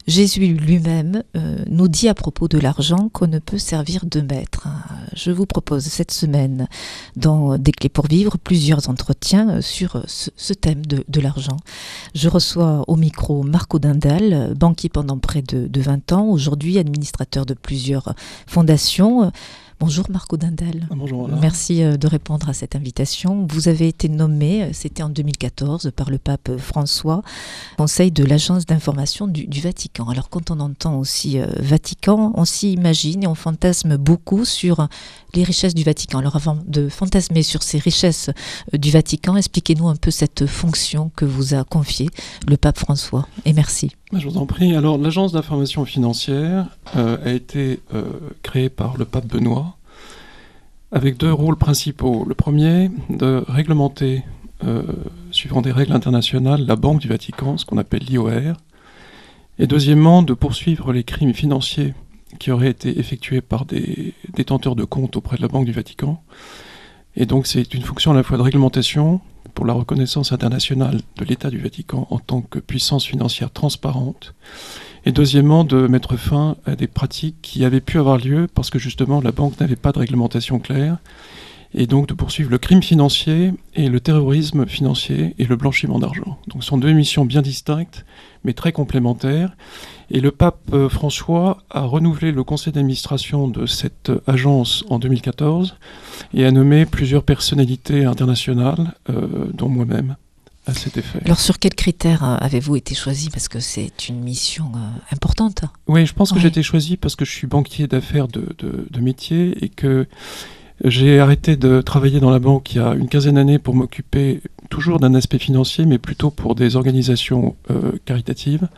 Jésus lui-même nous dit à propos de l'argent qu'on ne peut servir deux maîtres. Je vous propose cette semaine, dans Des clés pour vivre, plusieurs entretiens sur ce thème de l'argent. Je reçois au micro Marco Dindal, banquier pendant près de 20 ans, aujourd'hui administrateur de plusieurs fondations. Bonjour Marco Dindal. Bonjour Alain. Merci de répondre à cette invitation. Vous avez été nommé, c'était en 2014, par le pape François, conseil de l'agence d'information du Vatican. Alors quand on entend aussi Vatican, on s'y imagine et on fantasme beaucoup sur les richesses du Vatican. Alors avant de fantasmer sur ces richesses du Vatican, expliquez-nous un peu cette fonction que vous a confiée le pape François. Et merci. Je vous en prie. Alors, l'agence d'information financière a été créée par le pape Benoît avec deux rôles principaux. Le premier, de réglementer, suivant des règles internationales, la Banque du Vatican, ce qu'on appelle l'IOR. Et deuxièmement, de poursuivre les crimes financiers qui auraient été effectués par des détenteurs de comptes auprès de la Banque du Vatican. Et donc, c'est une fonction à la fois de réglementation pour la reconnaissance internationale de l'État du Vatican en tant que puissance financière transparente, et deuxièmement de mettre fin à des pratiques qui avaient pu avoir lieu parce que justement la banque n'avait pas de réglementation claire, et donc de poursuivre le crime financier et le terrorisme financier et le blanchiment d'argent. Donc ce sont deux missions bien distinctes mais très complémentaires, et le pape François a renouvelé le conseil d'administration de cette agence en 2014 et a nommé plusieurs personnalités internationales, dont moi-même, à cet effet. Alors sur quels critères avez-vous été choisi? Parce que c'est une mission importante. Oui, je pense que j'ai été choisi parce que je suis banquier d'affaires de métier et que j'ai arrêté de travailler dans la banque il y a une quinzaine d'années pour m'occuper toujours d'un aspect financier, mais plutôt pour des organisations caritatives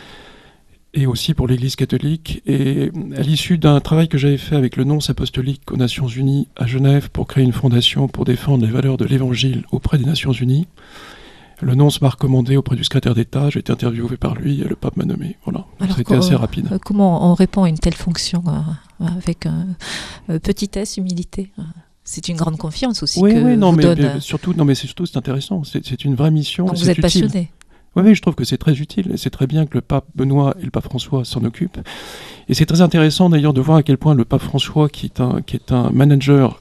et aussi pour l'Église catholique. Et à l'issue d'un travail que j'avais fait avec le nonce apostolique aux Nations Unies à Genève pour créer une fondation pour défendre les valeurs de l'Évangile auprès des Nations Unies, le nonce m'a recommandé auprès du secrétaire d'État, j'ai été interviewé par lui et le pape m'a nommé. Voilà, c'était assez rapide. Comment on répond à une telle fonction avec petitesse, humilité? C'est une grande confiance aussi que vous donne. Surtout, c'est intéressant, c'est une vraie mission. Donc vous êtes passionné. Oui, je trouve que c'est très utile, et c'est très bien que le pape Benoît et le pape François s'en occupent. Et c'est très intéressant d'ailleurs de voir à quel point le pape François, qui est un manager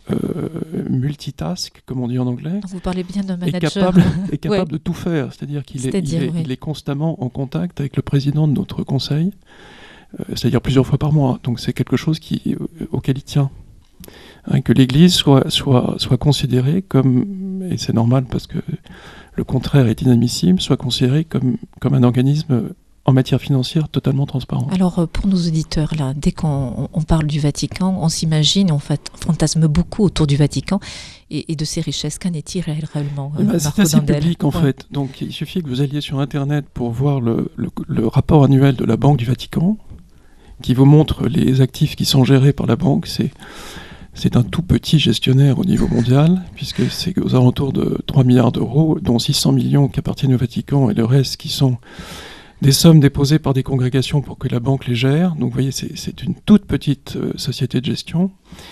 multitask, comme on dit en anglais, vous parlez bien d'un manager, est capable de tout faire. C'est-à-dire qu'il est constamment en contact avec le président de notre conseil, c'est-à-dire plusieurs fois par mois. Donc c'est quelque chose auquel il tient. Que l'Église soit considérée comme, et c'est normal parce que le contraire est inadmissible, soit considérée comme un organisme en matière financière totalement transparent. Alors pour nos auditeurs, là, dès qu'on parle du Vatican, on s'imagine, on fantasme beaucoup autour du Vatican et de ses richesses. Qu'en est-il réellement? C'est assez public en fait. Donc il suffit que vous alliez sur Internet pour voir le rapport annuel de la Banque du Vatican, qui vous montre les actifs qui sont gérés par la banque. C'est un tout petit gestionnaire au niveau mondial, puisque c'est aux alentours de 3 milliards d'euros, dont 600 millions qui appartiennent au Vatican, et le reste qui sont des sommes déposées par des congrégations pour que la banque les gère. Donc vous voyez, c'est une toute petite société de gestion.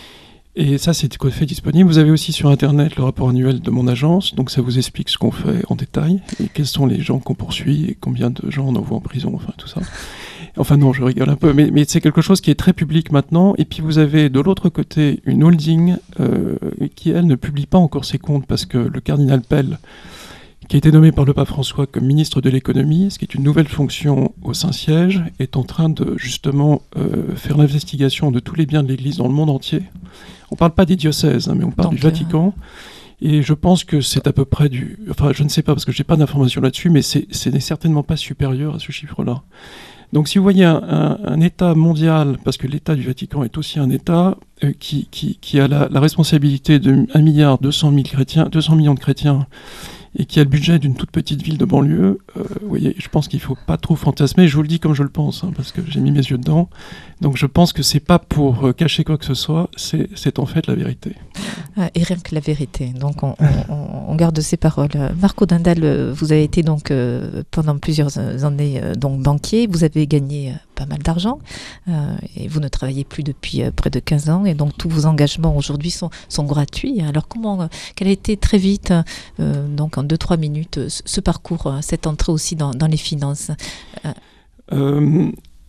Et ça, c'est fait disponible. Vous avez aussi sur Internet le rapport annuel de mon agence, donc ça vous explique ce qu'on fait en détail, et quels sont les gens qu'on poursuit, et combien de gens on envoie en prison, enfin tout ça. Enfin non, je rigole un peu, mais c'est quelque chose qui est très public maintenant. Et puis vous avez de l'autre côté une holding qui, elle, ne publie pas encore ses comptes, parce que le cardinal Pell, qui a été nommé par le pape François comme ministre de l'économie, ce qui est une nouvelle fonction au Saint-Siège, est en train de justement faire l'investigation de tous les biens de l'Église dans le monde entier. On ne parle pas des diocèses, mais on parle du Vatican. Et je pense que c'est à peu près enfin, je ne sais pas, parce que je n'ai pas d'informations là-dessus, mais ce n'est certainement pas supérieur à ce chiffre-là. Donc si vous voyez un État mondial, parce que l'État du Vatican est aussi un État qui a la responsabilité de 1,2 milliard de chrétiens, et qui a le budget d'une toute petite ville de banlieue, vous voyez, je pense qu'il ne faut pas trop fantasmer. Je vous le dis comme je le pense, parce que j'ai mis mes yeux dedans. Donc je pense que ce n'est pas pour cacher quoi que ce soit, c'est en fait la vérité. Et rien que la vérité. Donc on garde ces paroles. Marco Dindal, vous avez été donc pendant plusieurs années donc banquier. Vous avez gagné pas mal d'argent et vous ne travaillez plus depuis près de 15 ans. Et donc tous vos engagements aujourd'hui sont gratuits. Alors quel a été très vite, donc en 2-3 minutes, ce parcours, cette entrée aussi dans les finances?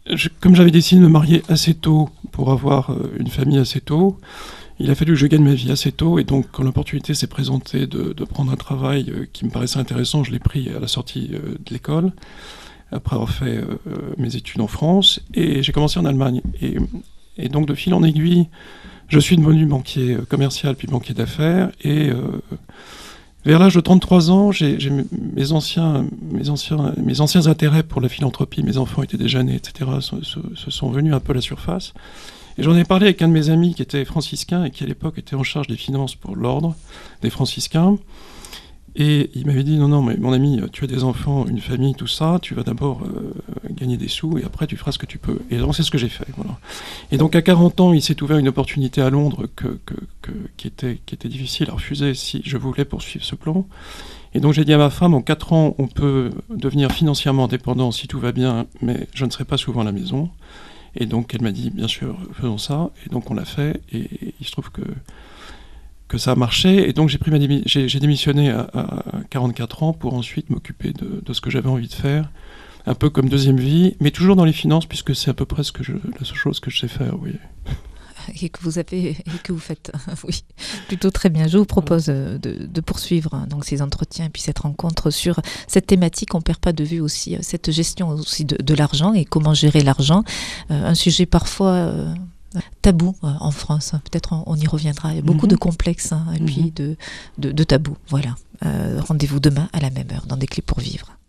comme j'avais décidé de me marier assez tôt pour avoir une famille assez tôt, il a fallu que je gagne ma vie assez tôt, et donc quand l'opportunité s'est présentée de prendre un travail qui me paraissait intéressant, je l'ai pris à la sortie de l'école, après avoir fait mes études en France, et j'ai commencé en Allemagne. Et donc de fil en aiguille, je suis devenu banquier commercial puis banquier d'affaires, et vers l'âge de 33 ans, j'ai mes anciens intérêts pour la philanthropie, mes enfants étaient déjà nés, etc., se sont venus un peu à la surface. Et j'en ai parlé avec un de mes amis qui était franciscain et qui à l'époque était en charge des finances pour l'ordre des franciscains. Et il m'avait dit, non, mais mon ami, tu as des enfants, une famille, tout ça, tu vas d'abord gagner des sous et après tu feras ce que tu peux. Et donc c'est ce que j'ai fait. Voilà. Et donc à 40 ans, il s'est ouvert une opportunité à Londres qui était difficile à refuser si je voulais poursuivre ce plan. Et donc j'ai dit à ma femme, en 4 ans, on peut devenir financièrement indépendant si tout va bien, mais je ne serai pas souvent à la maison. Et donc elle m'a dit, bien sûr, faisons ça. Et donc on l'a fait. Et il se trouve que ça a marché. Et donc j'ai démissionné à 44 ans pour ensuite m'occuper de ce que j'avais envie de faire. Un peu comme deuxième vie, mais toujours dans les finances, puisque c'est à peu près la seule chose que je sais faire, oui. Et que vous faites, oui, plutôt très bien. Je vous propose de poursuivre donc ces entretiens et puis cette rencontre sur cette thématique. On ne perd pas de vue aussi cette gestion aussi de l'argent et comment gérer l'argent. Un sujet parfois tabou en France. Peut-être on y reviendra. Il y a beaucoup de complexes et puis de tabous. Voilà. Rendez-vous demain à la même heure dans Des clés pour vivre.